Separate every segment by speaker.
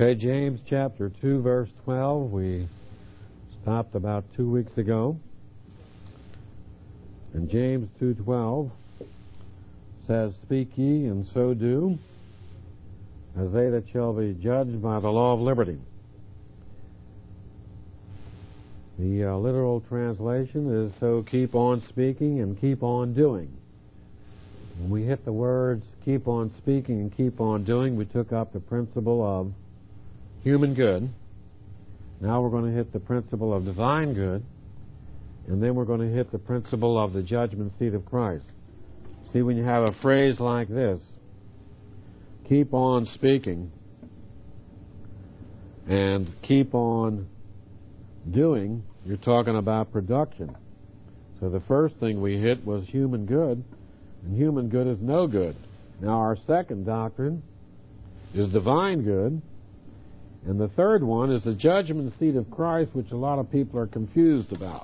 Speaker 1: Okay, James chapter 2, verse 12. We stopped about 2 weeks ago. And James 2:12 says, "Speak ye, and so do, as they that shall be judged by the law of liberty." The literal translation is, "So keep on speaking and keep on doing." When we hit the words "keep on speaking and keep on doing," we took up the principle of human good. Now we're going to hit the principle of divine good, and then we're going to hit the principle of the judgment seat of Christ. See, when you have a phrase like this, keep on speaking and keep on doing, you're talking about production. So the first thing we hit was human good, and human good is no good. Now our second doctrine is divine good, and the third one is the judgment seat of Christ, which a lot of people are confused about.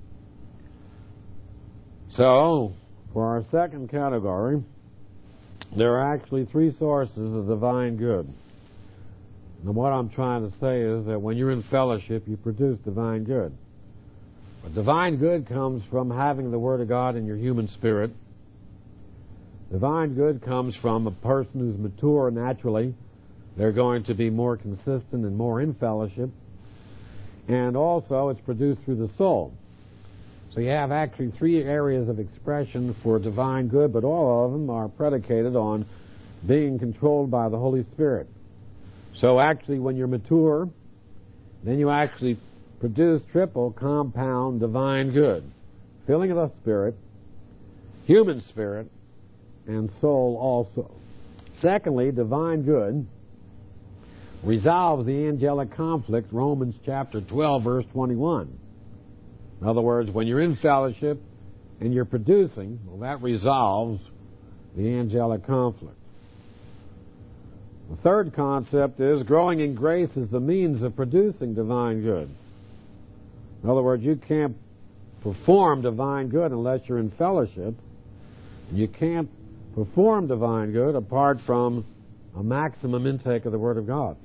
Speaker 1: So, for our second category, there are actually three sources of divine good. And what I'm trying to say is that when you're in fellowship, you produce divine good. But divine good comes from having the Word of God in your human spirit. Divine good comes from a person who's mature naturally. They're going to be more consistent and more in fellowship. And also, it's produced through the soul. So you have actually three areas of expression for divine good, but all of them are predicated on being controlled by the Holy Spirit. So actually, when you're mature, then you actually produce triple compound divine good. Filling of the Spirit, human spirit, and soul also. Secondly, divine good resolves the angelic conflict, Romans chapter 12, verse 21. In other words, when you're in fellowship and you're producing, well, that resolves the angelic conflict. The third concept is growing in grace is the means of producing divine good. In other words, you can't perform divine good unless you're in fellowship. You can't perform divine good apart from a maximum intake of the Word of God.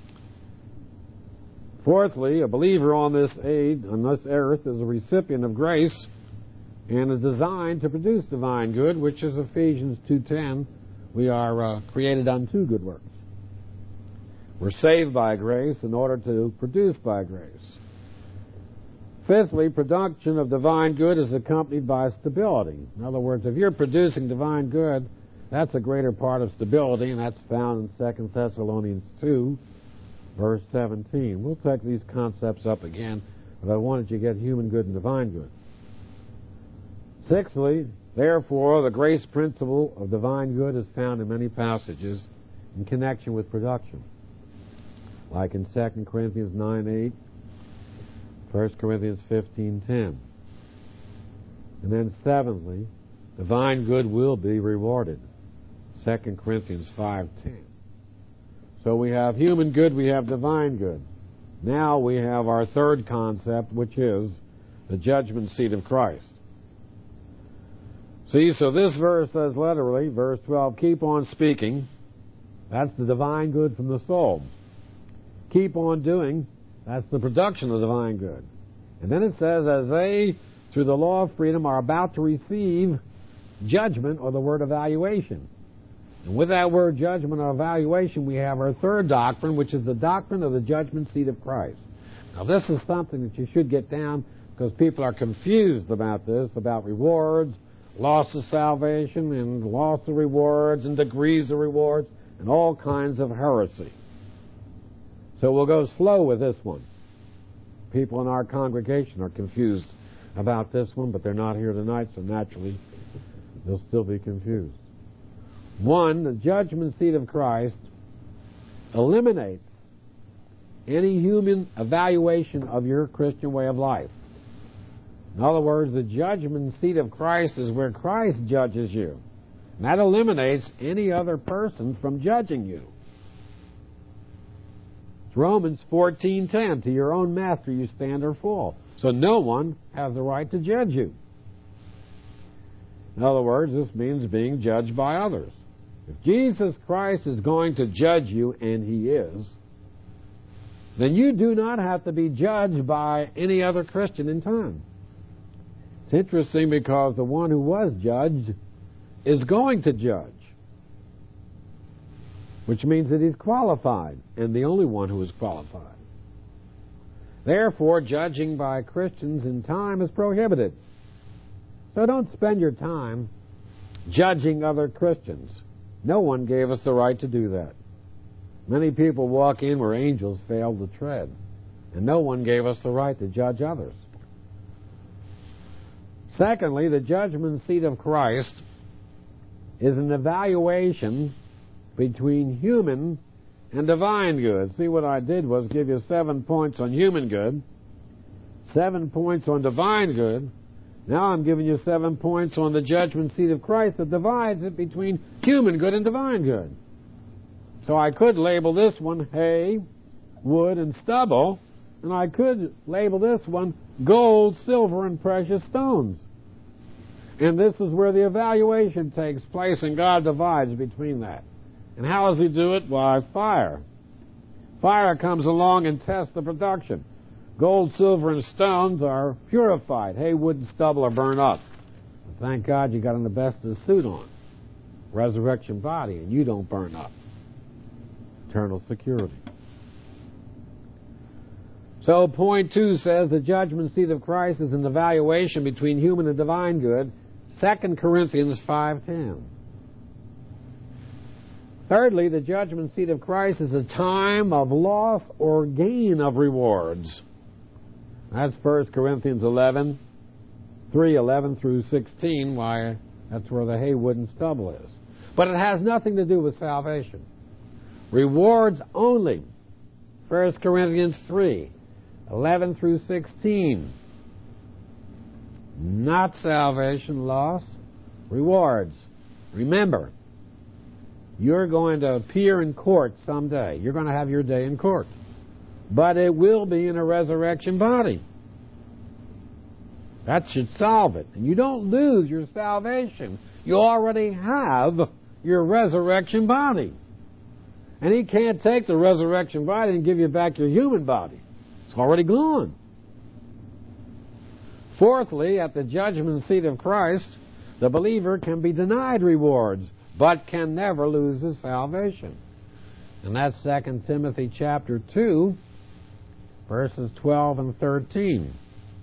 Speaker 1: Fourthly, a believer on this earth is a recipient of grace and is designed to produce divine good, which is Ephesians 2:10. We are created unto good works. We're saved by grace in order to produce by grace. Fifthly, production of divine good is accompanied by stability. In other words, if you're producing divine good, that's a greater part of stability, and that's found in 2 Thessalonians 2, verse 17. We'll take these concepts up again, but I wanted you to get human good and divine good. Sixthly, therefore, the grace principle of divine good is found in many passages in connection with production, like in 2 Corinthians 9:8, 1 Corinthians 15:10. And then seventhly, divine good will be rewarded, 2 Corinthians 5:10. So we have human good, we have divine good. Now we have our third concept, which is the judgment seat of Christ. See, so this verse says literally, verse 12, keep on speaking. That's the divine good from the soul. Keep on doing. That's the production of divine good. And then it says, as they, through the law of freedom, are about to receive judgment or the word evaluation. And with that word judgment or evaluation, we have our third doctrine, which is the doctrine of the judgment seat of Christ. Now, this is something that you should get down because people are confused about this, about rewards, loss of salvation, and loss of rewards, and degrees of rewards, and all kinds of heresy. So we'll go slow with this one. People in our congregation are confused about this one, but they're not here tonight, so naturally they'll still be confused. One, the judgment seat of Christ eliminates any human evaluation of your Christian way of life. In other words, the judgment seat of Christ is where Christ judges you. And that eliminates any other person from judging you. It's Romans 14:10, to your own master you stand or fall. So no one has the right to judge you. In other words, this means being judged by others. If Jesus Christ is going to judge you, and He is, then you do not have to be judged by any other Christian in time. It's interesting because the one who was judged is going to judge, which means that he's qualified, and the only one who is qualified. Therefore, judging by Christians in time is prohibited. So don't spend your time judging other Christians. No one gave us the right to do that. Many people walk in where angels failed to tread, and no one gave us the right to judge others. Secondly, the judgment seat of Christ is an evaluation between human and divine good. See, what I did was give you 7 points on human good, 7 points on divine good. Now I'm giving you 7 points on the judgment seat of Christ that divides it between human good and divine good. So I could label this one hay, wood, and stubble, and I could label this one gold, silver, and precious stones. And this is where the evaluation takes place, and God divides between that. And how does He do it? By fire. Fire comes along and tests the production. Gold, silver, and stones are purified. Hay, wood, and stubble are burned up. Thank God you got an asbestos suit on, resurrection body, and you don't burn up. Eternal security. So point 2 says the judgment seat of Christ is an evaluation between human and divine good. 2 Corinthians 5:10. Thirdly, the judgment seat of Christ is a time of loss or gain of rewards. That's 1 Corinthians 11, 3:11 through 16, why that's where the hay, wood, and stubble is. But it has nothing to do with salvation. Rewards only. 1 Corinthians 3:11 through 16. Not salvation, loss, rewards. Remember, you're going to appear in court someday. You're going to have your day in court. But it will be in a resurrection body. That should solve it. And you don't lose your salvation. You already have your resurrection body. And He can't take the resurrection body and give you back your human body. It's already gone. Fourthly, at the judgment seat of Christ, the believer can be denied rewards, but can never lose his salvation. And that's 2 Timothy chapter 2, verses 12 and 13.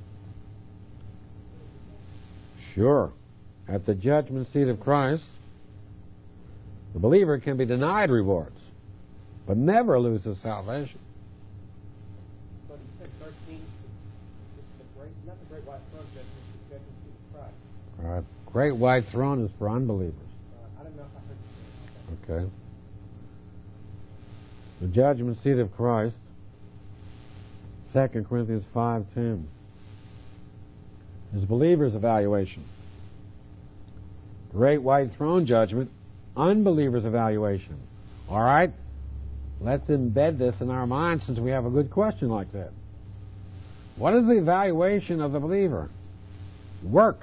Speaker 1: Sure. At the judgment seat of Christ, the believer can be denied rewards, but never lose his salvation.
Speaker 2: But he said 13, this is not the great white throne judgment, it's the judgment seat of Christ.
Speaker 1: All right. Great white throne is for unbelievers.
Speaker 2: I don't know if I heard you say that.
Speaker 1: Okay. The judgment seat of Christ, 2 Corinthians 5:10, is believer's evaluation. Great white throne judgment, unbeliever's evaluation. All right? Let's embed this in our minds since we have a good question like that. What is the evaluation of the believer? Works.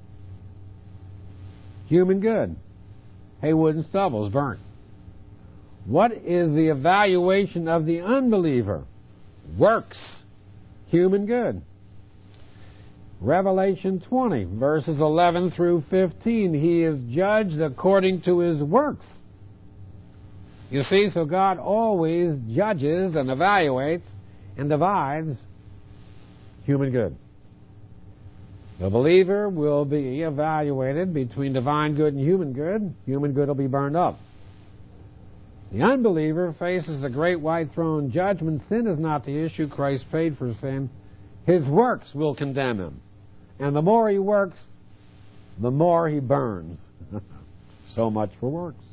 Speaker 1: Human good. Hay, wood, and stubble is burnt. What is the evaluation of the unbeliever? Works. Human good. Revelation 20, verses 11 through 15. He is judged according to his works. You see, so God always judges and evaluates and divides human good. The believer will be evaluated between divine good and human good. Human good will be burned up. The unbeliever faces the great white throne judgment. Sin is not the issue. Christ paid for sin. His works will condemn him. And the more he works, the more he burns. So much for works.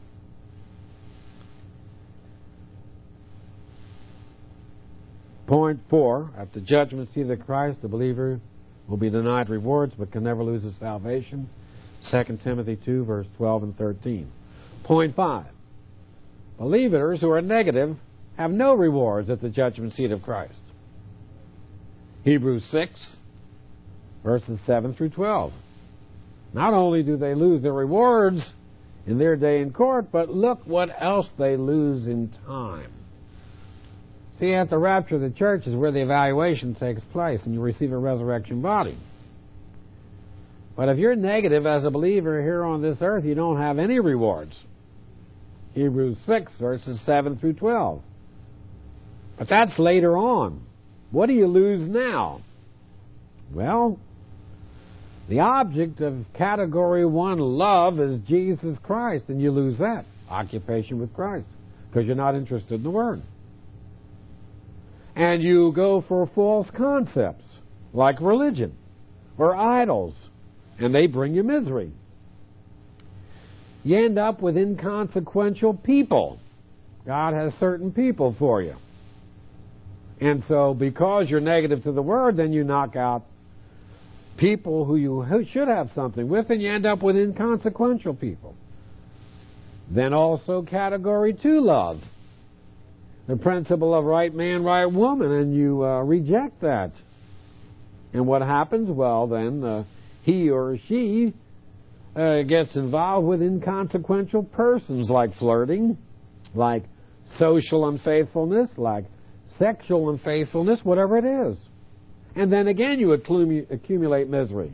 Speaker 1: Point 4, at the judgment seat of Christ, the believer will be denied rewards but can never lose his salvation. 2 Timothy 2, verse 12 and 13. Point 5, believers who are negative have no rewards at the judgment seat of Christ. Hebrews 6, verses 7 through 12. Not only do they lose their rewards in their day in court, but look what else they lose in time. See, at the rapture of the church is where the evaluation takes place and you receive a resurrection body. But if you're negative as a believer here on this earth, you don't have any rewards. Hebrews 6, verses 7 through 12. But that's later on. What do you lose now? Well, the object of category 1 love is Jesus Christ, and you lose that. Occupation with Christ, because you're not interested in the Word. And you go for false concepts, like religion, or idols, and they bring you misery. You end up with inconsequential people. God has certain people for you. And so because you're negative to the Word, then you knock out people who you should have something with, and you end up with inconsequential people. Then also category 2 love. The principle of right man, right woman, and you reject that. And what happens? Well, then he or she gets involved with inconsequential persons, like flirting, like social unfaithfulness, like sexual unfaithfulness, whatever it is. And then again you accumulate misery.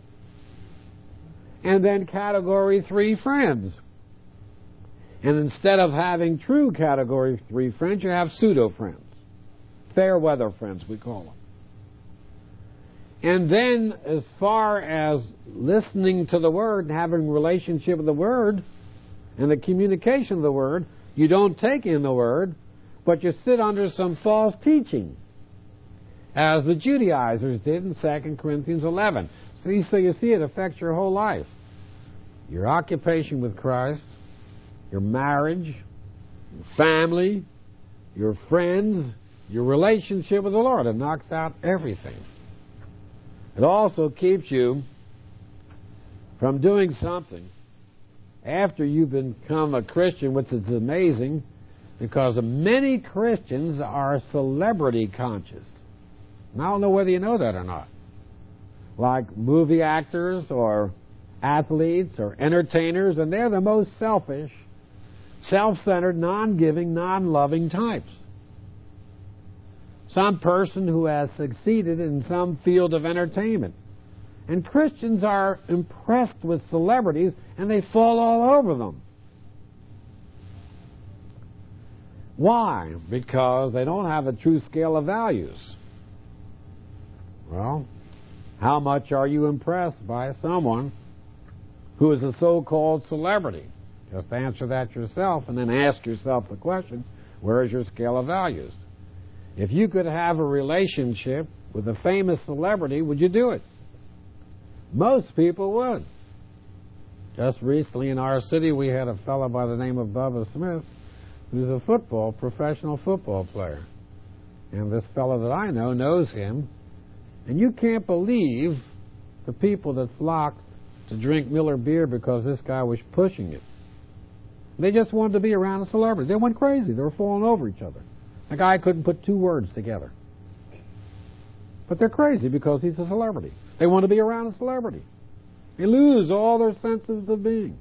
Speaker 1: And then category 3 friends. And instead of having true category 3 friends, you have pseudo-friends. Fair weather friends, we call them. And then as far as listening to the Word and having a relationship with the Word and the communication of the Word, you don't take in the Word, but you sit under some false teaching, as the Judaizers did in 2 Corinthians 11. So you see it affects your whole life. Your occupation with Christ, your marriage, your family, your friends, your relationship with the Lord. It knocks out everything. It also keeps you from doing something after you've become a Christian, which is amazing, because many Christians are celebrity conscious. And I don't know whether you know that or not. Like movie actors or athletes or entertainers, and they're the most selfish, self-centered, non-giving, non-loving types. Some person who has succeeded in some field of entertainment. And Christians are impressed with celebrities, and they fall all over them. Why? Because they don't have a true scale of values. Well, how much are you impressed by someone who is a so-called celebrity? Just answer that yourself and then ask yourself the question, where is your scale of values? If you could have a relationship with a famous celebrity, would you do it? Most people would. Just recently in our city, we had a fellow by the name of Bubba Smith, who's a professional football player. And this fellow that I know knows him. And you can't believe the people that flocked to drink Miller beer because this guy was pushing it. They just wanted to be around a celebrity. They went crazy. They were falling over each other. The guy couldn't put two words together. But they're crazy because he's a celebrity. They want to be around a celebrity. They lose all their senses of being.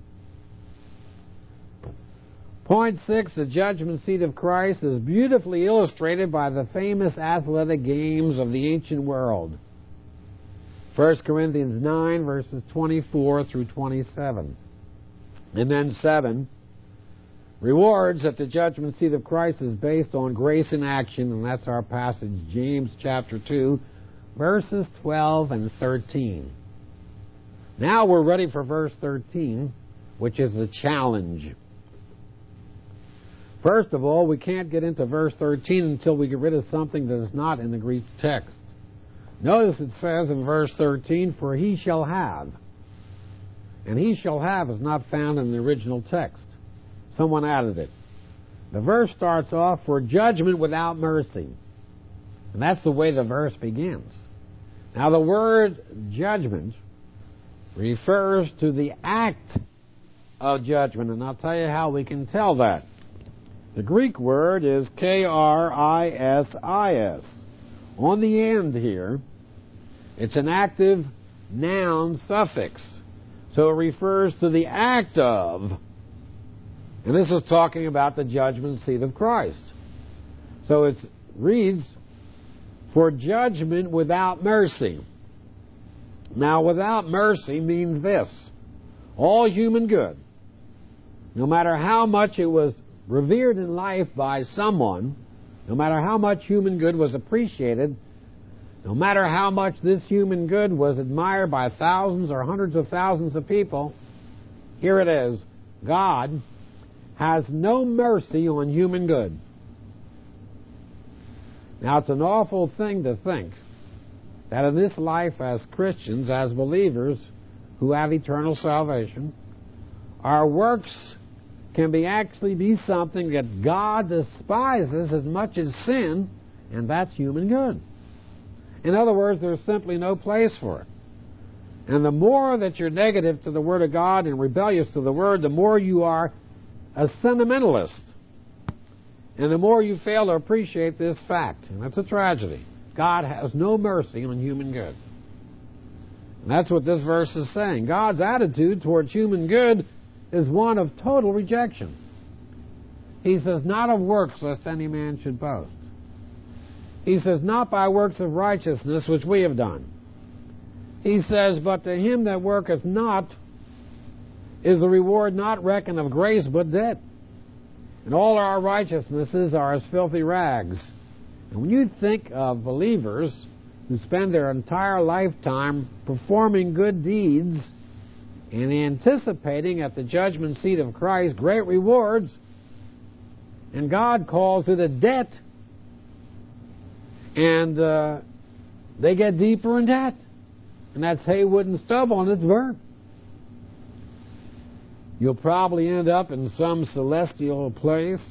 Speaker 1: Point 6, the judgment seat of Christ is beautifully illustrated by the famous athletic games of the ancient world. 1 Corinthians 9, verses 24 through 27. And then 7, rewards that the judgment seat of Christ is based on grace in action, and that's our passage, James chapter 2, verses 12 and 13. Now we're ready for verse 13, which is the challenge. First of all, we can't get into verse 13 until we get rid of something that is not in the Greek text. Notice it says in verse 13, for he shall have. And he shall have is not found in the original text. Someone added it. The verse starts off, for judgment without mercy. And that's the way the verse begins. Now the word judgment refers to the act of judgment, and I'll tell you how we can tell that. The Greek word is Krisis. On the end here, it's an active noun suffix. So it refers to the act of, and this is talking about the judgment seat of Christ. So it's reads, for judgment without mercy. Now, without mercy means this: all human good, no matter how much it was revered in life by someone, no matter how much human good was appreciated, no matter how much this human good was admired by thousands or hundreds of thousands of people, here it is: God has no mercy on human good. Now, it's an awful thing to think that in this life as Christians, as believers who have eternal salvation, our works can actually be something that God despises as much as sin, and that's human good. In other words, there's simply no place for it. And the more that you're negative to the Word of God and rebellious to the Word, the more you are a sentimentalist. And the more you fail to appreciate this fact. And that's a tragedy. God has no mercy on human good. And that's what this verse is saying. God's attitude towards human good is one of total rejection. He says, not of works, lest any man should boast. He says, not by works of righteousness which we have done. He says, but to him that worketh not is the reward not reckoned of grace but debt. And all our righteousnesses are as filthy rags. And when you think of believers who spend their entire lifetime performing good deeds and anticipating at the judgment seat of Christ great rewards, and God calls it a debt, and they get deeper in debt, and that's hay, wood, and stubble, and it's burnt. You'll probably end up in some celestial place,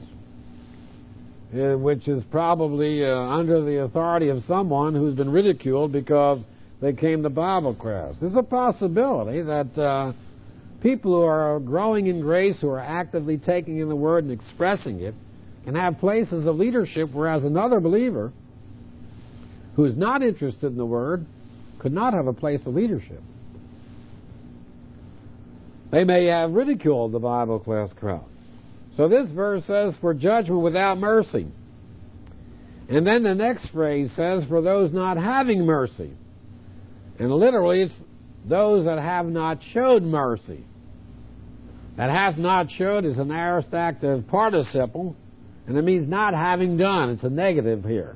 Speaker 1: which is probably under the authority of someone who's been ridiculed because they came to Bible class. There's a possibility that people who are growing in grace, who are actively taking in the Word and expressing it, can have places of leadership, whereas another believer who is not interested in the Word could not have a place of leadership. They may have ridiculed the Bible class crowd. So this verse says, for judgment without mercy. And then the next phrase says, for those not having mercy. And literally it's those that have not showed mercy. That hath not showed is an aorist active participle, and it means not having done. It's a negative here.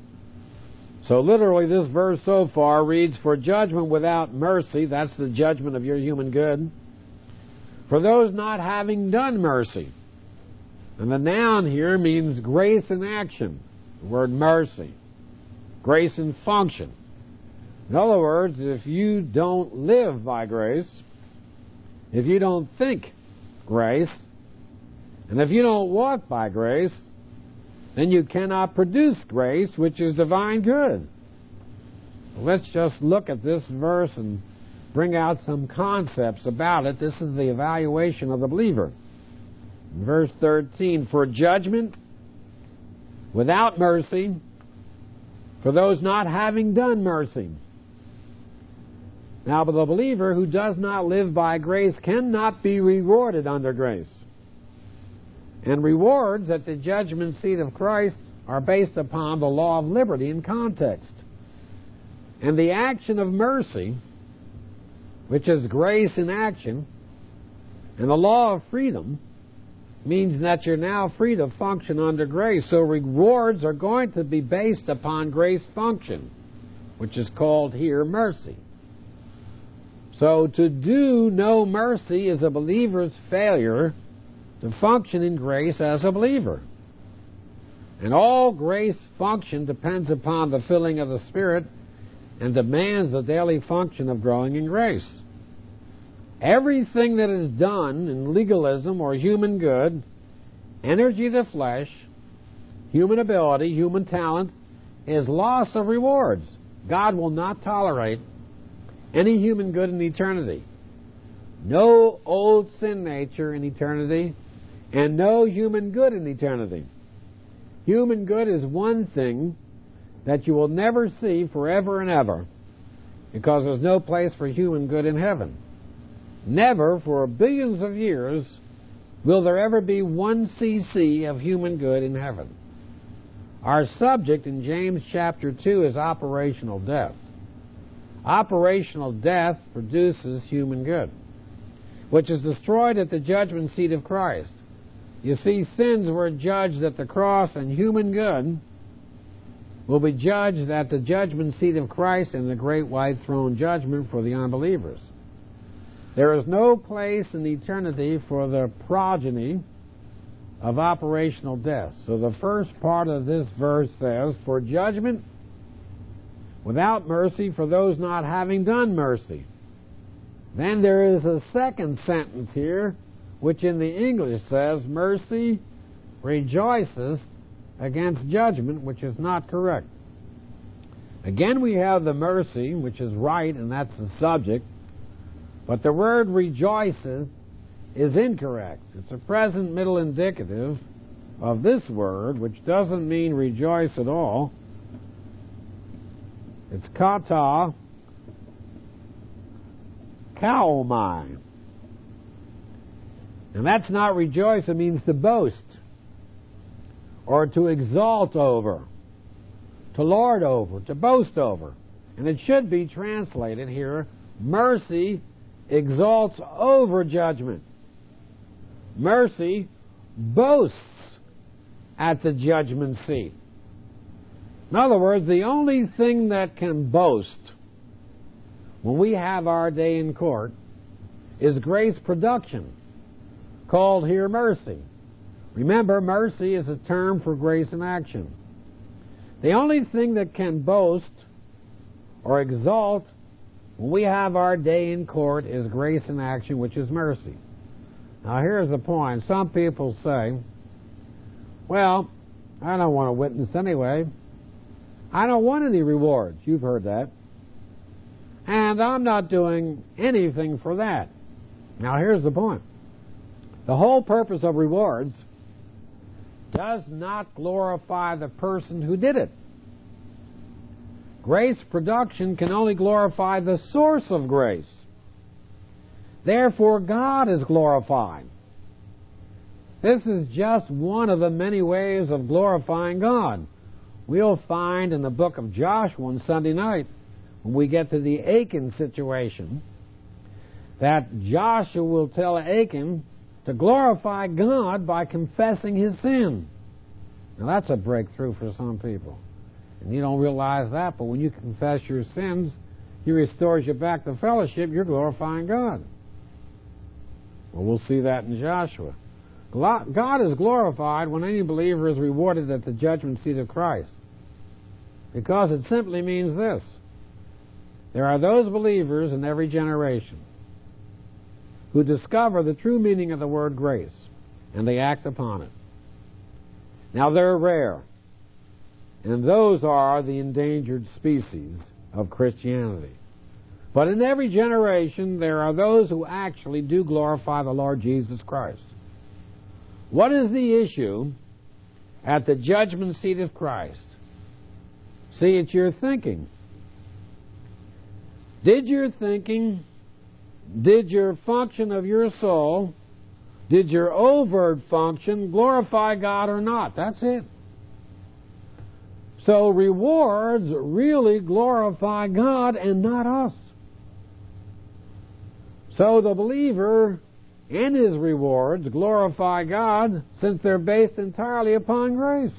Speaker 1: So literally this verse so far reads, for judgment without mercy, that's the judgment of your human good, for those not having done mercy. And the noun here means grace in action, the word mercy, grace in function. In other words, if you don't live by grace, if you don't think grace, and if you don't walk by grace, then you cannot produce grace, which is divine good. Let's just look at this verse and bring out some concepts about it. This is the evaluation of the believer. Verse 13, for judgment without mercy, for those not having done mercy. Now, but the believer who does not live by grace cannot be rewarded under grace. And rewards at the judgment seat of Christ are based upon the law of liberty in context. And the action of mercy, which is grace in action, and the law of freedom means that you're now free to function under grace. So rewards are going to be based upon grace function, which is called here mercy. So to do no mercy is a believer's failure to function in grace as a believer. And all grace function depends upon the filling of the Spirit and demands the daily function of growing in grace. Everything that is done in legalism or human good, energy of the flesh, human ability, human talent, is loss of rewards. God will not tolerate any human good in eternity. No old sin nature in eternity, and no human good in eternity. Human good is one thing that you will never see forever and ever, because there's no place for human good in heaven. Never for billions of years will there ever be 1 cc of human good in heaven. Our subject in James chapter 2 is operational death. Operational death produces human good, which is destroyed at the judgment seat of Christ. You see, sins were judged at the cross, and human good will be judged at the judgment seat of Christ in the great white throne judgment for the unbelievers. There is no place in eternity for the progeny of operational death. So the first part of this verse says, for judgment without mercy for those not having done mercy. Then there is a second sentence here, which in the English says, mercy rejoices against judgment, which is not correct. Again, we have the mercy, which is right, and that's the subject, but the word rejoices is incorrect. It's a present middle indicative of this word, which doesn't mean rejoice at all. It's kata kaomai. And that's not rejoice, it means to boast, or to exalt over, to lord over, to boast over. And it should be translated here, mercy exalts over judgment. Mercy boasts at the judgment seat. In other words, the only thing that can boast when we have our day in court is grace production, called here mercy. Remember, mercy is a term for grace in action. The only thing that can boast or exalt when we have our day in court is grace in action, which is mercy. Now here's the point. Some people say, well, I don't want to witness anyway. I don't want any rewards. You've heard that. And I'm not doing anything for that. Now here's the point. The whole purpose of rewards does not glorify the person who did it. Grace production can only glorify the source of grace. Therefore, God is glorified. This is just one of the many ways of glorifying God. We'll find in the book of Joshua on Sunday night, when we get to the Achan situation, that Joshua will tell Achan to glorify God by confessing his sin. Now that's a breakthrough for some people. And you don't realize that, but when you confess your sins, He restores you back to fellowship, you're glorifying God. Well, we'll see that in Joshua. God is glorified when any believer is rewarded at the judgment seat of Christ. Because it simply means this. There are those believers in every generation who discover the true meaning of the word grace, and they act upon it. Now, they're rare, and those are the endangered species of Christianity. But in every generation, there are those who actually do glorify the Lord Jesus Christ. What is the issue at the judgment seat of Christ? See, it's your thinking. Did your thinking, did your function of your soul, did your overt function glorify God or not? That's it. So rewards really glorify God and not us. So the believer and his rewards glorify God since they're based entirely upon grace.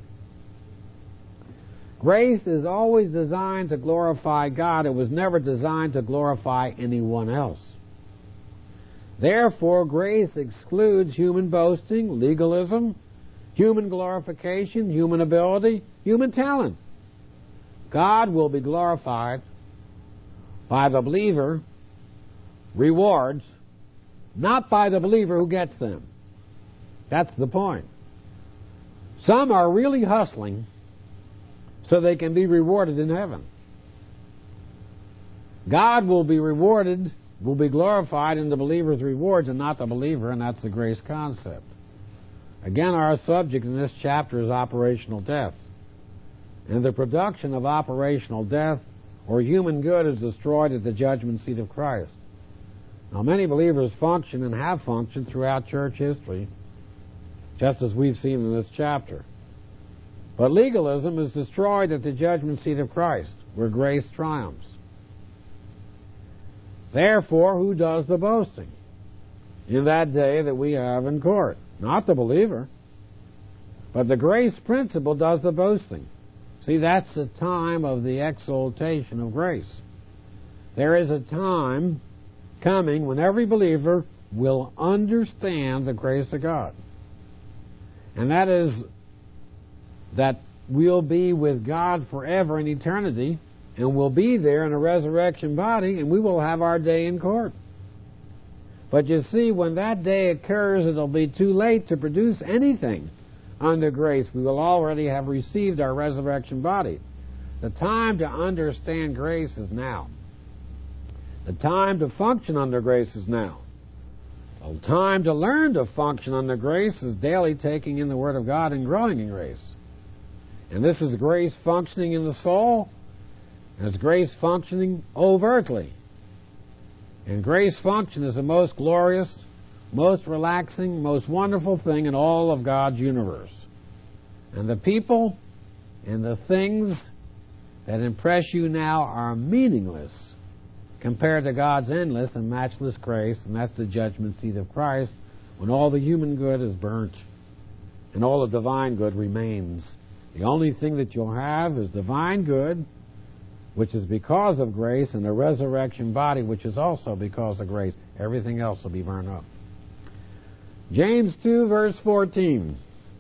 Speaker 1: Grace is always designed to glorify God. It was never designed to glorify anyone else. Therefore, grace excludes human boasting, legalism, human glorification, human ability, human talent. God will be glorified by the believer rewards, not by the believer who gets them. That's the point. Some are really hustling so they can be rewarded in heaven. God will be rewarded, will be glorified in the believer's rewards and not the believer, and that's the grace concept. Again, our subject in this chapter is operational death. And the production of operational death or human good is destroyed at the judgment seat of Christ. Now, many believers function and have functioned throughout church history, just as we've seen in this chapter. But legalism is destroyed at the judgment seat of Christ, where grace triumphs. Therefore, who does the boasting in that day that we have in court? Not the believer, but the grace principle does the boasting. See, that's the time of the exaltation of grace. There is a time coming when every believer will understand the grace of God. And that is that we'll be with God forever in eternity, and we'll be there in a resurrection body, and we will have our day in court. But you see, when that day occurs, it'll be too late to produce anything under grace. We will already have received our resurrection body. The time to understand grace is now. The time to function under grace is now. The time to learn to function under grace is daily taking in the Word of God and growing in grace. And this is grace functioning in the soul, and it's grace functioning overtly. And grace function is the most glorious, most relaxing, most wonderful thing in all of God's universe. And the people and the things that impress you now are meaningless compared to God's endless and matchless grace, and that's the judgment seat of Christ, when all the human good is burnt and all the divine good remains. The only thing that you'll have is divine good, which is because of grace, and a resurrection body, which is also because of grace. Everything else will be burned up. James 2, verse 14.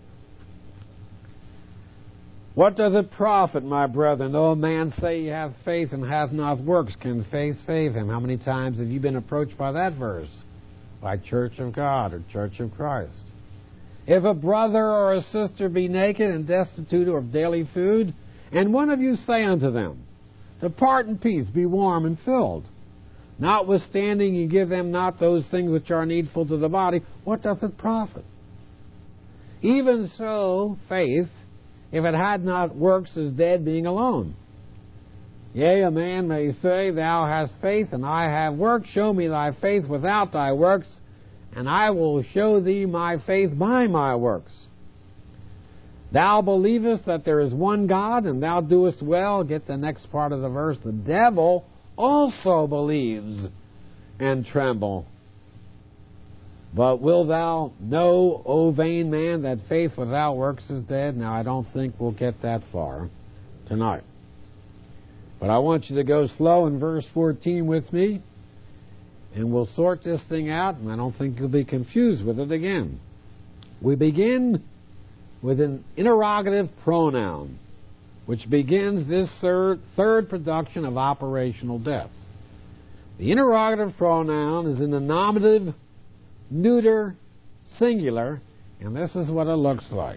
Speaker 1: What doth it profit, my brethren, though a man say he hath faith and hath not works? Can faith save him? How many times have you been approached by that verse? By Church of God or Church of Christ. If a brother or a sister be naked and destitute of daily food, and one of you say unto them, Depart in peace, be warm and filled, notwithstanding ye give them not those things which are needful to the body, what doth it profit? Even so, faith, if it had not works, is dead, being alone. Yea, a man may say, Thou hast faith, and I have works. Show me thy faith without thy works, and I will show thee my faith by my works. Thou believest that there is one God, and thou doest well. Get the next part of the verse. The devil also believes and tremble. But wilt thou know, O vain man, that faith without works is dead? Now, I don't think we'll get that far tonight. But I want you to go slow in verse 14 with me, and we'll sort this thing out, and I don't think you'll be confused with it again. We begin with an interrogative pronoun, which begins this third production of operational death. The interrogative pronoun is in the nominative neuter singular, and this is what it looks like.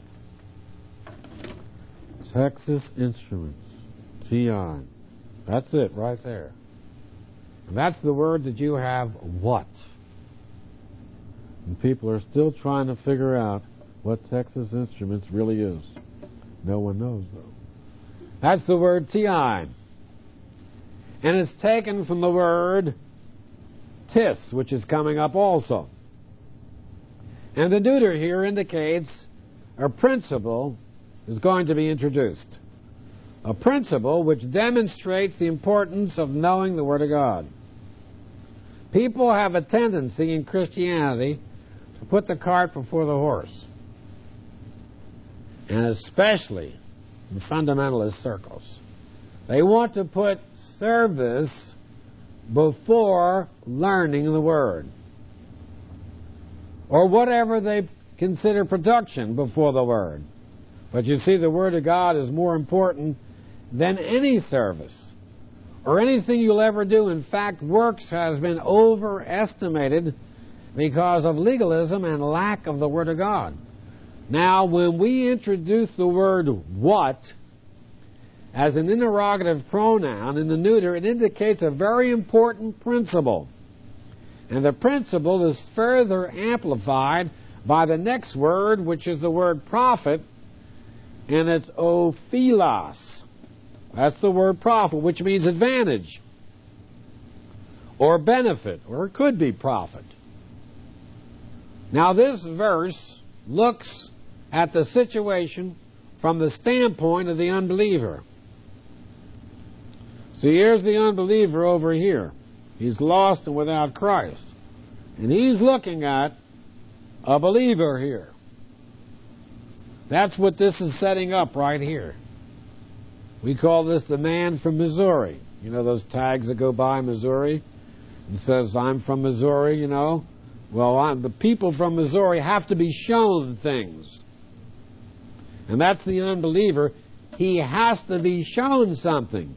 Speaker 1: Texas Instruments, TI. That's it right there. And that's the word that you have, what. And people are still trying to figure out what Texas Instruments really is. No one knows, though. That's the word TI. And it's taken from the word tis, which is coming up also. And the neuter here indicates a principle is going to be introduced. A principle which demonstrates the importance of knowing the Word of God. People have a tendency in Christianity to put the cart before the horse. And especially in fundamentalist circles. They want to put service before learning the Word. Or whatever they consider production before the Word. But you see, the Word of God is more important than any service or anything you'll ever do. In fact, works has been overestimated because of legalism and lack of the Word of God. Now, when we introduce the word what as an interrogative pronoun in the neuter, it indicates a very important principle. And the principle is further amplified by the next word, which is the word profit, and it's ophilos. That's the word profit, which means advantage, or benefit, or it could be profit. Now, this verse looks at the situation from the standpoint of the unbeliever. So here's the unbeliever over here. He's lost and without Christ. And he's looking at a believer here. That's what this is setting up right here. We call this the man from Missouri. You know those tags that go by Missouri? It says, I'm from Missouri, you know. Well, the people from Missouri have to be shown things. And that's the unbeliever. He has to be shown something.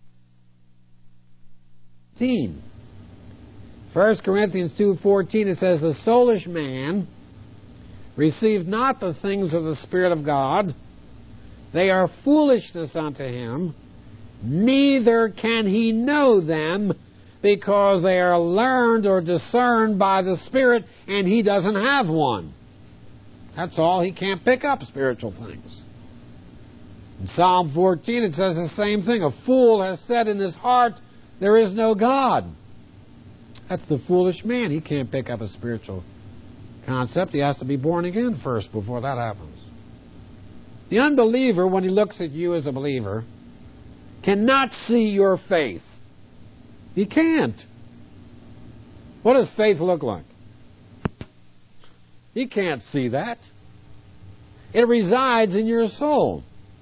Speaker 1: 1 Corinthians 2:14, it says, the soulish man receives not the things of the Spirit of God. They are foolishness unto him, neither can he know them, because they are learned or discerned by the Spirit, and he doesn't have one. That's all. He can't pick up spiritual things. In Psalm 14 it says the same thing. A fool has said in his heart, there is no God. That's the foolish man. He can't pick up a spiritual concept. He has to be born again first before that happens. The unbeliever, when he looks at you as a believer, cannot see your faith. He can't. What does faith look like? He can't see that. It resides in your soul.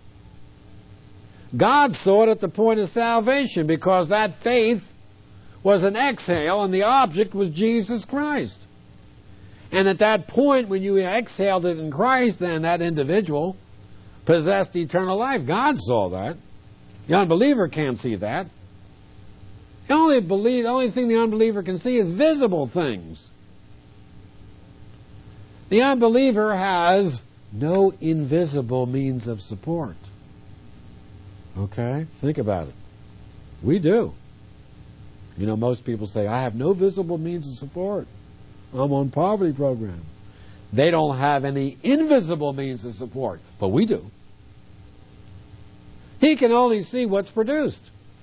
Speaker 1: God saw it at the point of salvation because that faith was an exhale and the object was Jesus Christ. And at that point when you exhaled it in Christ, then that individual possessed eternal life. God saw that. The unbeliever can't see that. The only thing the unbeliever can see is visible things. The unbeliever has no invisible means of support. Okay? Think about it. We do. You know, most people say, I have no visible means of support. I'm on poverty program. They don't have any invisible means of support, but we do. He can only see what's produced.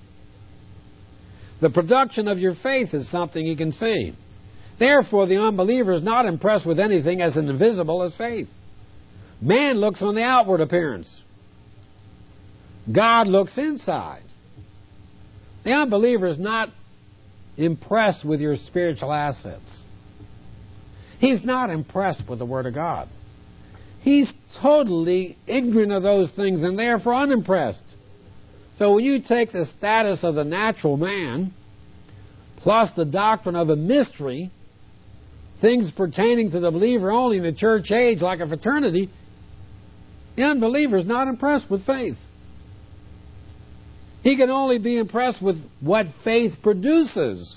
Speaker 1: The production of your faith is something he can see. Therefore, the unbeliever is not impressed with anything as invisible as faith. Man looks on the outward appearance. God looks inside. The unbeliever is not impressed with your spiritual assets. He's not impressed with the Word of God. He's totally ignorant of those things and therefore unimpressed. So when you take the status of the natural man, plus the doctrine of a mystery, things pertaining to the believer only in the church age like a fraternity, the unbeliever is not impressed with faith. He can only be impressed with what faith produces.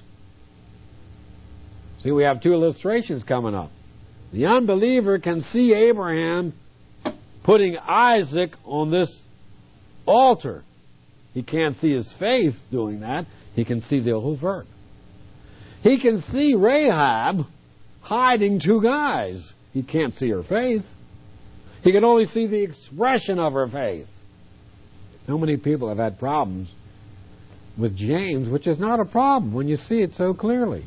Speaker 1: See, we have two illustrations coming up. The unbeliever can see Abraham putting Isaac on this altar. He can't see his faith doing that. He can see the overt. He can see Rahab hiding two guys. He can't see her faith. He can only see the expression of her faith. So many people have had problems with James, which is not a problem when you see it so clearly.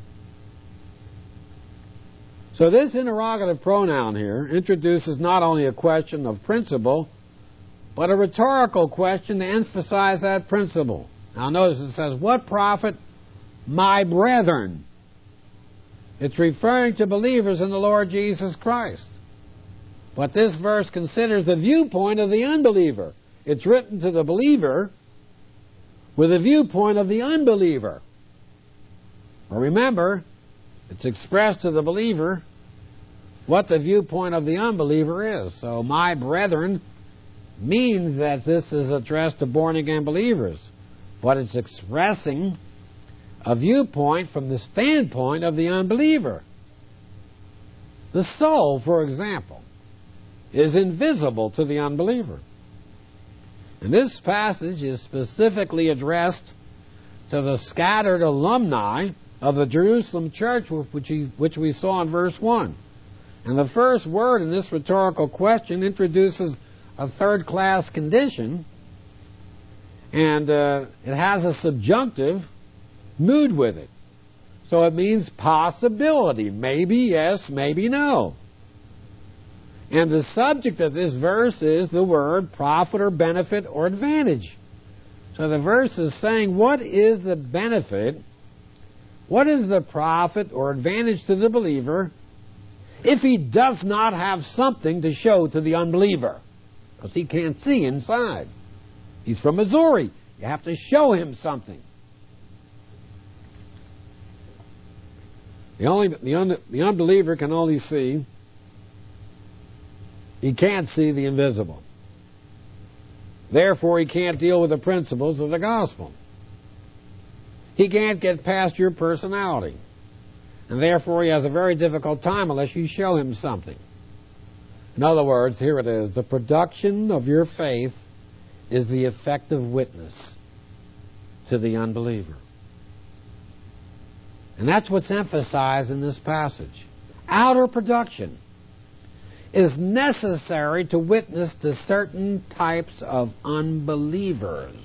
Speaker 1: So this interrogative pronoun here introduces not only a question of principle, but a rhetorical question to emphasize that principle. Now notice it says, what profit, my brethren? It's referring to believers in the Lord Jesus Christ. But this verse considers the viewpoint of the unbeliever. It's written to the believer with a viewpoint of the unbeliever. Well, remember, it's expressed to the believer what the viewpoint of the unbeliever is. So, my brethren means that this is addressed to born-again believers. But it's expressing a viewpoint from the standpoint of the unbeliever. The soul, for example, is invisible to the unbeliever. And this passage is specifically addressed to the scattered alumni of the Jerusalem church, which we saw in verse 1. And the first word in this rhetorical question introduces a third-class condition, and it has a subjunctive mood with it. So it means possibility. Maybe yes, maybe no. And the subject of this verse is the word profit or benefit or advantage. So the verse is saying, what is the benefit, what is the profit or advantage to the believer if he does not have something to show to the unbeliever? Because he can't see inside. He's from Missouri. You have to show him something. The unbeliever can only see. He can't see the invisible. Therefore, he can't deal with the principles of the gospel. He can't get past your personality. And therefore, he has a very difficult time unless you show him something. In other words, here it is. The production of your faith is the effective witness to the unbeliever. And that's what's emphasized in this passage. Outer production is necessary to witness to certain types of unbelievers.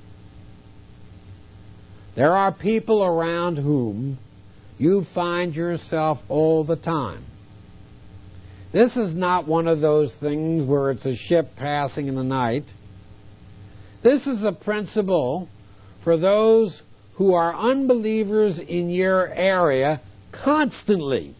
Speaker 1: There are people around whom you find yourself all the time. This is not one of those things where it's a ship passing in the night. This is a principle for those who are unbelievers in your area constantly.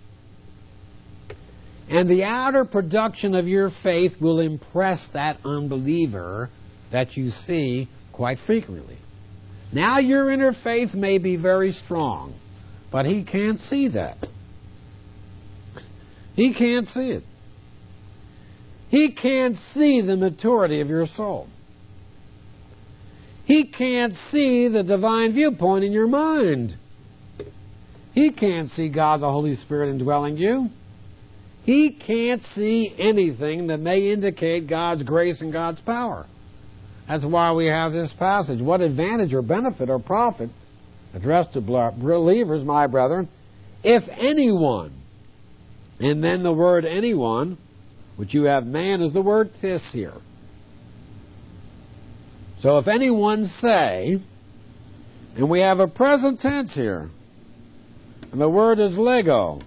Speaker 1: And the outer production of your faith will impress that unbeliever that you see quite frequently. Now your inner faith may be very strong, but he can't see that. He can't see it. He can't see the maturity of your soul. He can't see the divine viewpoint in your mind. He can't see God the Holy Spirit indwelling you. He can't see anything that may indicate God's grace and God's power. That's why we have this passage. What advantage or benefit or profit, addressed to believers, my brethren, if anyone, and then the word anyone, which you have man, is the word tis here. So if anyone say, and we have a present tense here, and the word is lego.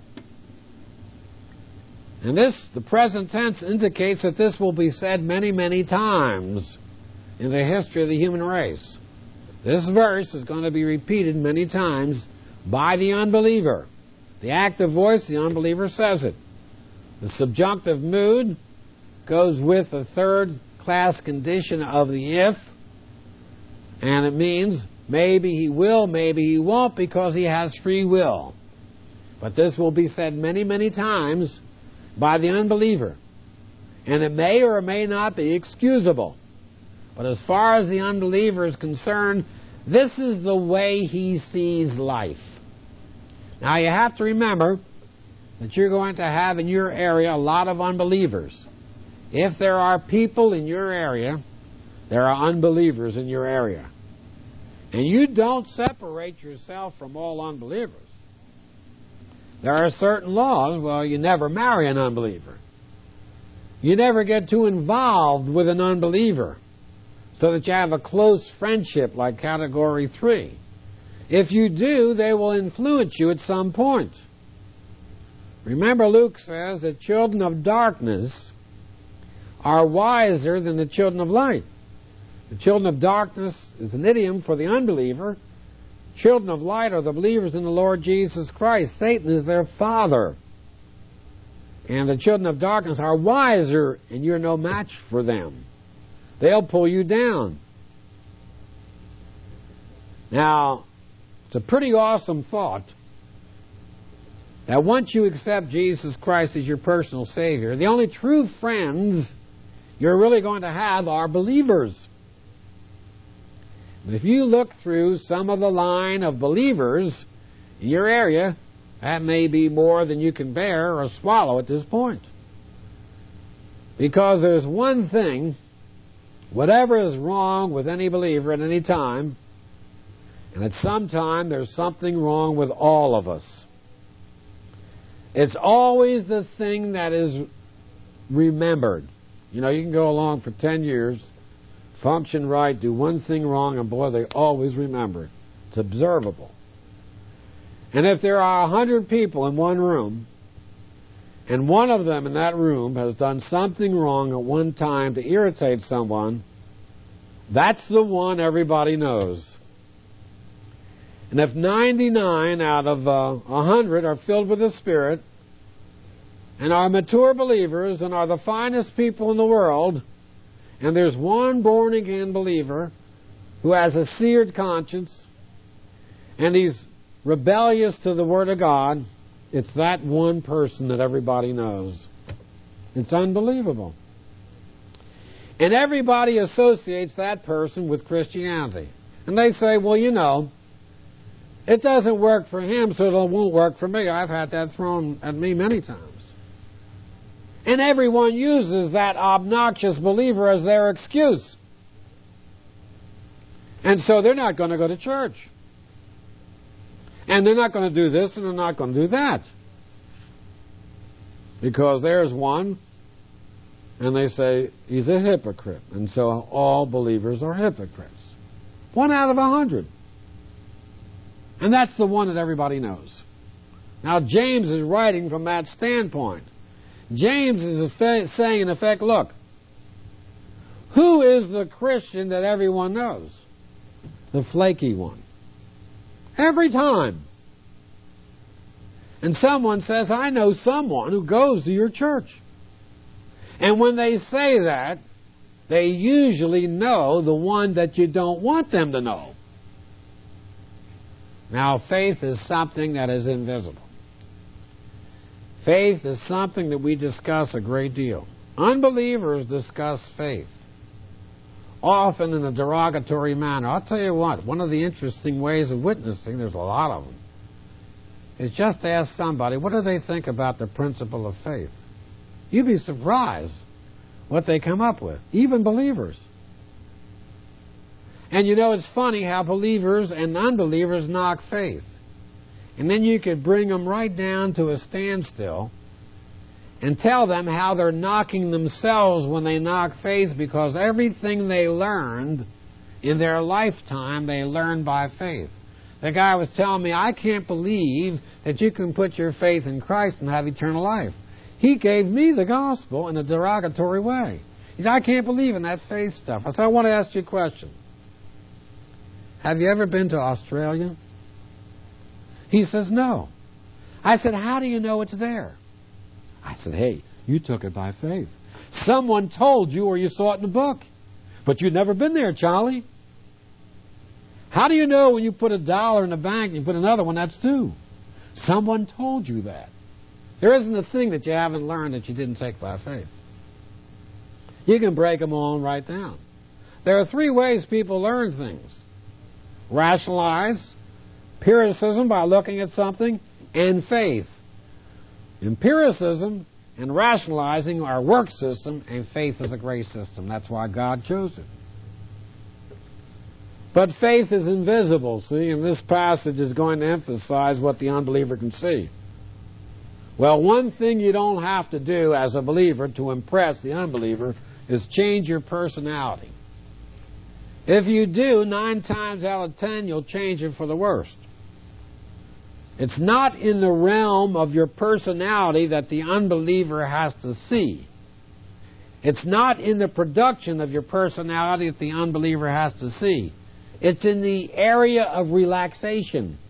Speaker 1: And the present tense indicates that this will be said many, many times in the history of the human race. This verse is going to be repeated many times by the unbeliever. The active voice, the unbeliever says it. The subjunctive mood goes with the third class condition of the if, and it means maybe he will, maybe he won't, because he has free will. But this will be said many, many times by the unbeliever. And it may or may not be excusable. But as far as the unbeliever is concerned, this is the way he sees life. Now you have to remember that you're going to have in your area a lot of unbelievers. If there are people in your area, there are unbelievers in your area. And you don't separate yourself from all unbelievers. There are certain laws. Well, you never marry an unbeliever. You never get too involved with an unbeliever so that you have a close friendship like Category 3. If you do, they will influence you at some point. Remember, Luke says that children of darkness are wiser than the children of light. The children of darkness is an idiom for the unbeliever. Children of light are the believers in the Lord Jesus Christ. Satan is their father. And the children of darkness are wiser, and you're no match for them. They'll pull you down. Now, it's a pretty awesome thought that once you accept Jesus Christ as your personal Savior, the only true friends you're really going to have are believers. But if you look through some of the line of believers in your area, that may be more than you can bear or swallow at this point. Because there's one thing, whatever is wrong with any believer at any time, and at some time there's something wrong with all of us. It's always the thing that is remembered. You know, you can go along for 10 years, function right, do one thing wrong, and boy, they always remember it. It's observable. And if there are 100 people in one room, and one of them in that room has done something wrong at one time to irritate someone, that's the one everybody knows. And if 99 out of 100 are filled with the Spirit and are mature believers and are the finest people in the world, and there's one born-again believer who has a seared conscience and he's rebellious to the Word of God, it's that one person that everybody knows. It's unbelievable. And everybody associates that person with Christianity. And they say, well, you know, it doesn't work for him, so it won't work for me. I've had that thrown at me many times. And everyone uses that obnoxious believer as their excuse. And so they're not going to go to church. And they're not going to do this and they're not going to do that. Because there's one, and they say he's a hypocrite. And so all believers are hypocrites. 1 out of 100. And that's the one that everybody knows. Now James is writing from that standpoint. James is saying, in effect, look, who is the Christian that everyone knows? The flaky one. Every time. And someone says, I know someone who goes to your church. And when they say that, they usually know the one that you don't want them to know. Now, faith is something that is invisible. Faith is something that we discuss a great deal. Unbelievers discuss faith, often in a derogatory manner. I'll tell you what, one of the interesting ways of witnessing, there's a lot of them, is just to ask somebody, what do they think about the principle of faith? You'd be surprised what they come up with, even believers. And you know, it's funny how believers and unbelievers knock faith. And then you could bring them right down to a standstill and tell them how they're knocking themselves when they knock faith, because everything they learned in their lifetime, they learned by faith. The guy was telling me, I can't believe that you can put your faith in Christ and have eternal life. He gave me the gospel in a derogatory way. He said, I can't believe in that faith stuff. I said, I want to ask you a question. Have you ever been to Australia? He says, no. I said, how do you know it's there? I said, hey, you took it by faith. Someone told you or you saw it in a book. But you'd never been there, Charlie. How do you know when you put $1 in the bank and you put another one, that's 2? Someone told you that. There isn't a thing that you haven't learned that you didn't take by faith. You can break them all right down. There are 3 ways people learn things. Rationalize, empiricism by looking at something, and faith. Empiricism and rationalizing are work system, and faith is a grace system. That's why God chose it. But faith is invisible, see, and this passage is going to emphasize what the unbeliever can see. Well, one thing you don't have to do as a believer to impress the unbeliever is change your personality. If you do, 9 times out of 10, you'll change it for the worst. It's not in the realm of your personality that the unbeliever has to see. It's not in the production of your personality that the unbeliever has to see. It's in the area of relaxation.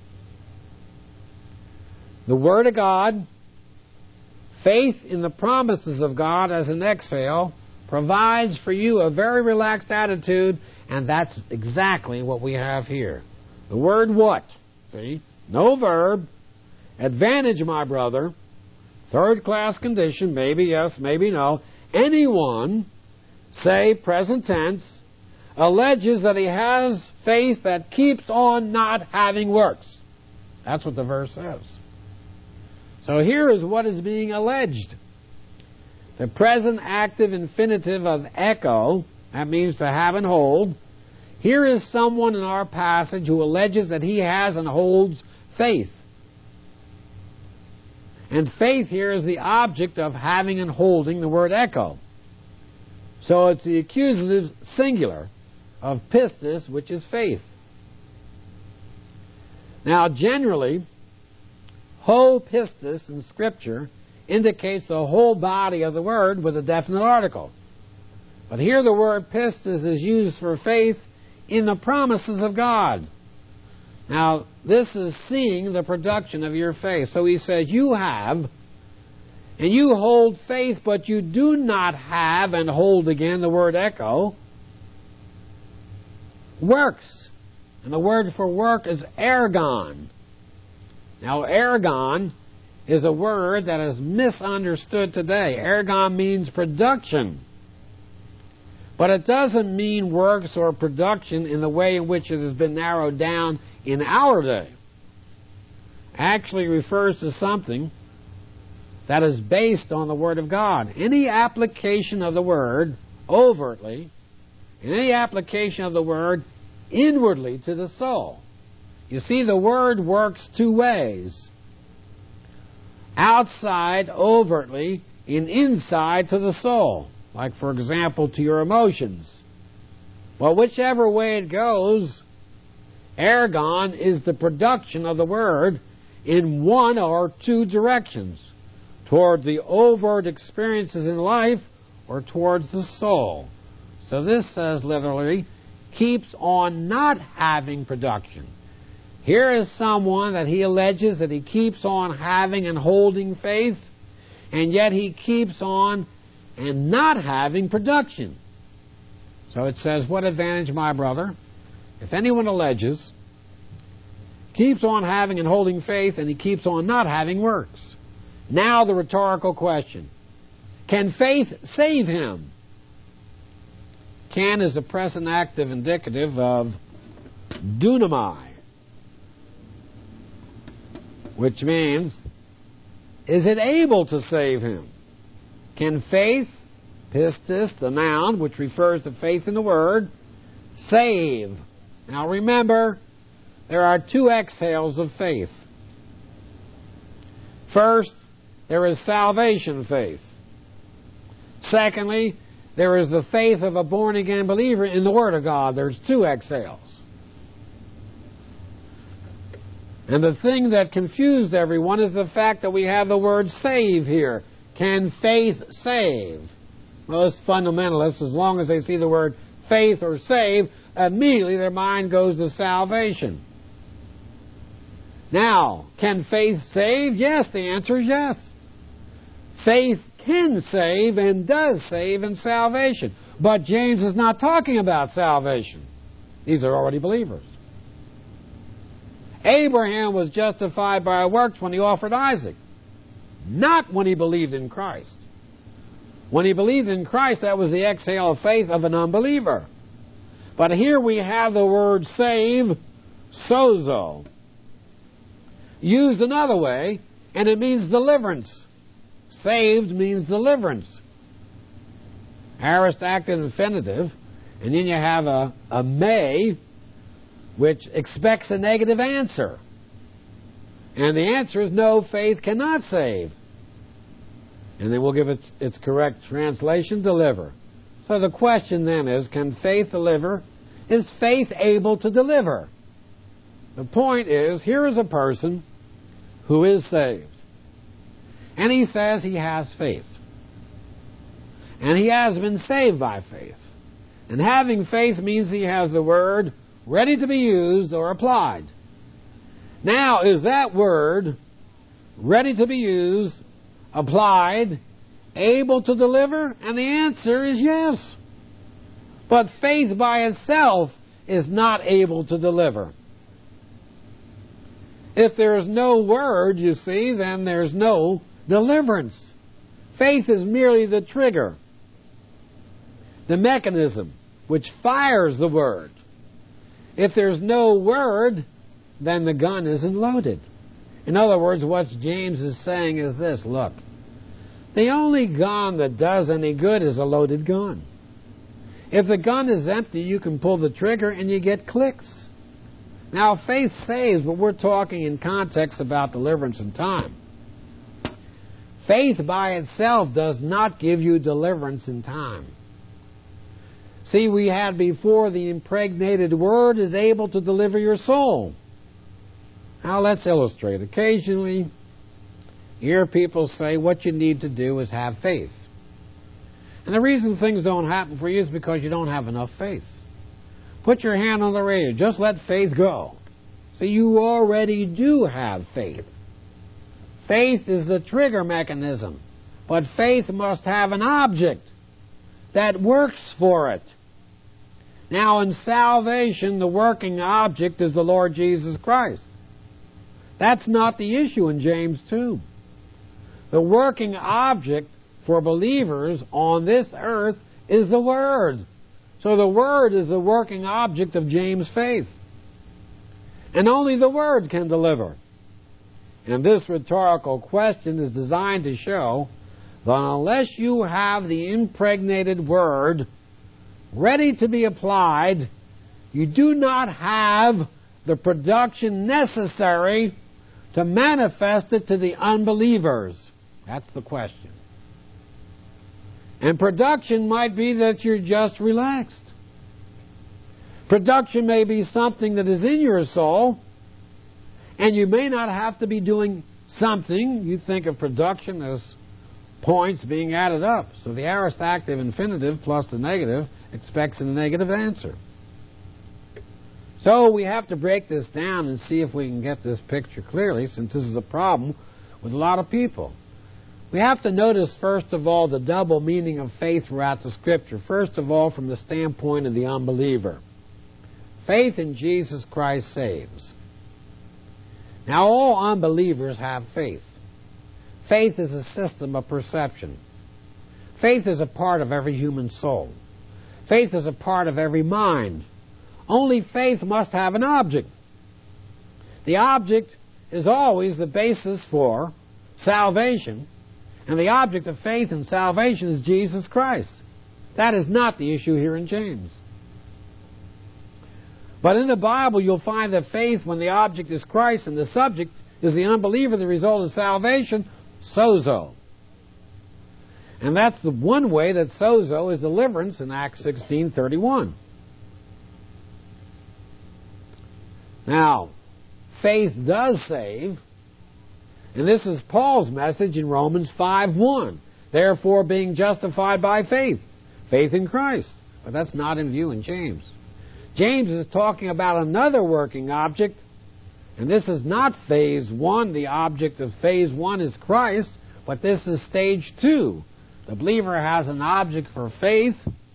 Speaker 1: The Word of God, faith in the promises of God as an exhale, provides for you a very relaxed attitude, and that's exactly what we have here. The word what? See? No verb. Advantage, my brother. Third class condition, maybe yes, maybe no. Anyone, say present tense, alleges that he has faith that keeps on not having works. That's what the verse says. So here is what is being alleged. The present active infinitive of echo, that means to have and hold. Here is someone in our passage who alleges that he has and holds faith. And faith here is the object of having and holding, the word echo. So it's the accusative singular of pistis, which is faith. Now generally, ho pistis in Scripture indicates the whole body of the word with a definite article. But here the word pistis is used for faith in the promises of God. Now, this is seeing the production of your faith. So he says, you have, and you hold faith, but you do not have, and hold again, the word echo, works. And the word for work is ergon. Now, ergon is a word that is misunderstood today. Ergon means production. But it doesn't mean works or production in the way in which it has been narrowed down in our day. It actually refers to something that is based on the Word of God. Any application of the Word overtly, and any application of the Word inwardly to the soul. You see, the Word works two ways. Outside, overtly, and inside to the soul. Like, for example, to your emotions. Well, whichever way it goes, ergon is the production of the Word in one or two directions. Toward the overt experiences in life or towards the soul. So this says literally, keeps on not having production. Here is someone that he alleges that he keeps on having and holding faith, and yet he keeps on and not having production. So it says, what advantage, my brother, if anyone alleges, keeps on having and holding faith, and he keeps on not having works? Now the rhetorical question. Can faith save him? Can is a present active indicative of dunamai, which means, is it able to save him? Can faith, pistis, the noun, which refers to faith in the Word, save? Now remember, there are two exhales of faith. First, there is salvation faith. Secondly, there is the faith of a born-again believer in the Word of God. There's two exhales. And the thing that confused everyone is the fact that we have the word save here. Can faith save? Most fundamentalists, as long as they see the word faith or save, immediately their mind goes to salvation. Now, can faith save? Yes, the answer is yes. Faith can save and does save in salvation. But James is not talking about salvation. These are already believers. Abraham was justified by works when he offered Isaac, not when he believed in Christ. When he believed in Christ, that was the exhale of faith of an unbeliever. But here we have the word save, sozo, used another way, and it means deliverance. Saved means deliverance. Aorist active infinitive, and then you have a may, which expects a negative answer. And the answer is no, faith cannot save. And then we'll give its correct translation, deliver. So the question then is, can faith deliver? Is faith able to deliver? The point is, here is a person who is saved. And he says he has faith. And he has been saved by faith. And having faith means he has the word ready to be used or applied. Now, is that word ready to be used, applied, able to deliver? And the answer is yes. But faith by itself is not able to deliver. If there is no word, you see, then there's no deliverance. Faith is merely the trigger, the mechanism which fires the word. If there's no word, then the gun isn't loaded. In other words, what James is saying is this: look, the only gun that does any good is a loaded gun. If the gun is empty, you can pull the trigger and you get clicks. Now, faith saves, but we're talking in context about deliverance in time. Faith by itself does not give you deliverance in time. See, we had before the impregnated word is able to deliver your soul. Now let's illustrate. Occasionally,
Speaker 3: You hear people say what you need to do is have faith. And the reason things don't happen for you is because you don't have enough faith. Put your hand on the radio. Just let faith go. So you already do have faith. Faith is the trigger mechanism. But faith must have an object that works for it. Now, in salvation, the working object is the Lord Jesus Christ. That's not the issue in James 2. The working object for believers on this earth is the Word. So the Word is the working object of James' faith. And only the Word can deliver. And this rhetorical question is designed to show that unless you have the impregnated Word ready to be applied, you do not have the production necessary to manifest it to the unbelievers. That's the question. And production might be that you're just relaxed. Production may be something that is in your soul, and you may not have to be doing something. You think of production as points being added up. So the aorist active infinitive plus the negative expects a negative answer. So we have to break this down and see if we can get this picture clearly, since this is a problem with a lot of people. We have to notice, first of all, the double meaning of faith throughout the Scripture. First of all, from the standpoint of the unbeliever. Faith in Jesus Christ saves. Now, all unbelievers have faith. Faith is a system of perception. Faith is a part of every human soul. Faith is a part of every mind. Only faith must have an object. The object is always the basis for salvation, and the object of faith and salvation is Jesus Christ. That is not the issue here in James. But in the Bible, you'll find that faith, when the object is Christ and the subject is the unbeliever, the result of salvation, sozo. And that's the one way that sozo is deliverance in Acts 16:31. Now, faith does save, and this is Paul's message in Romans 5:1. Therefore, being justified by faith, faith in Christ. But that's not in view in James. James is talking about another working object, and this is not phase 1. The object of phase 1 is Christ, but this is stage 2. The believer has an object for faith,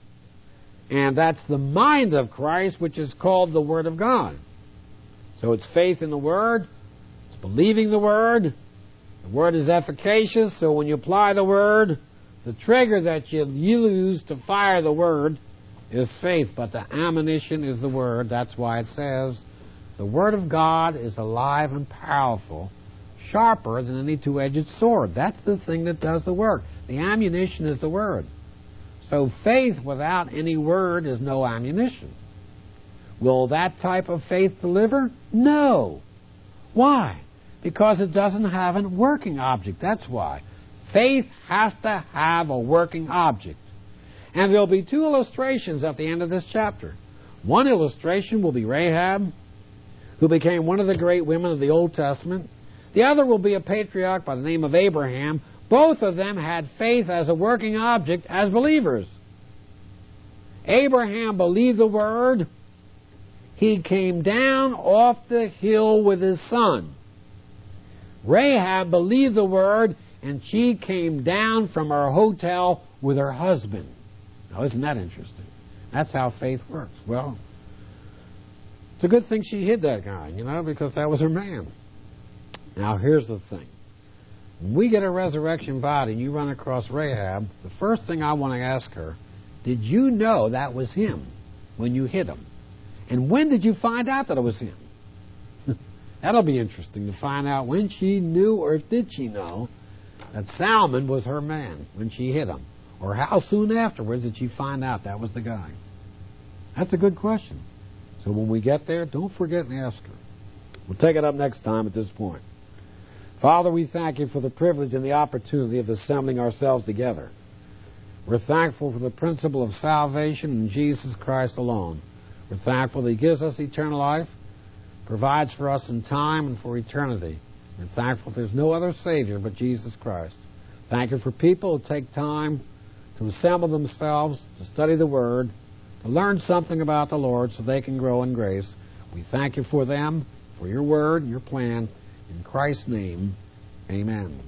Speaker 3: and that's the mind of Christ, which is called the Word of God. So it's faith in the Word, it's believing the Word. The Word is efficacious, so when you apply the Word, the trigger that you use to fire the Word is faith, but the ammunition is the Word. That's why it says, the Word of God is alive and powerful, sharper than any two-edged sword. That's the thing that does the work. The ammunition is the Word. So faith without any Word is no ammunition. Will that type of faith deliver? No. Why? Because it doesn't have a working object. That's why. Faith has to have a working object. And there'll be two illustrations at the end of this chapter. One illustration will be Rahab, who became one of the great women of the Old Testament. The other will be a patriarch by the name of Abraham. Both of them had faith as a working object as believers. Abraham believed the Word. He came down off the hill with his son. Rahab believed the Word, and she came down from her hotel with her husband. Now, isn't that interesting? That's how faith works. Well, it's a good thing she hid that guy, because that was her man. Now, here's the thing. When we get a resurrection body and you run across Rahab, the first thing I want to ask her, did you know that was him when you hid him? And when did you find out that it was him? That'll be interesting to find out when she knew, or did she know, that Salmon was her man when she hid him. Or how soon afterwards did she find out that was the guy? That's a good question. So when we get there, don't forget and ask her. We'll take it up next time at this point. Father, we thank you for the privilege and the opportunity of assembling ourselves together. We're thankful for the principle of salvation in Jesus Christ alone. We're thankful that He gives us eternal life, provides for us in time and for eternity, We're thankful there's no other Savior but Jesus Christ. Thank you for people who take time to assemble themselves, to study the Word, to learn something about the Lord so they can grow in grace. We thank you for them, for your Word and your plan. In Christ's name, amen.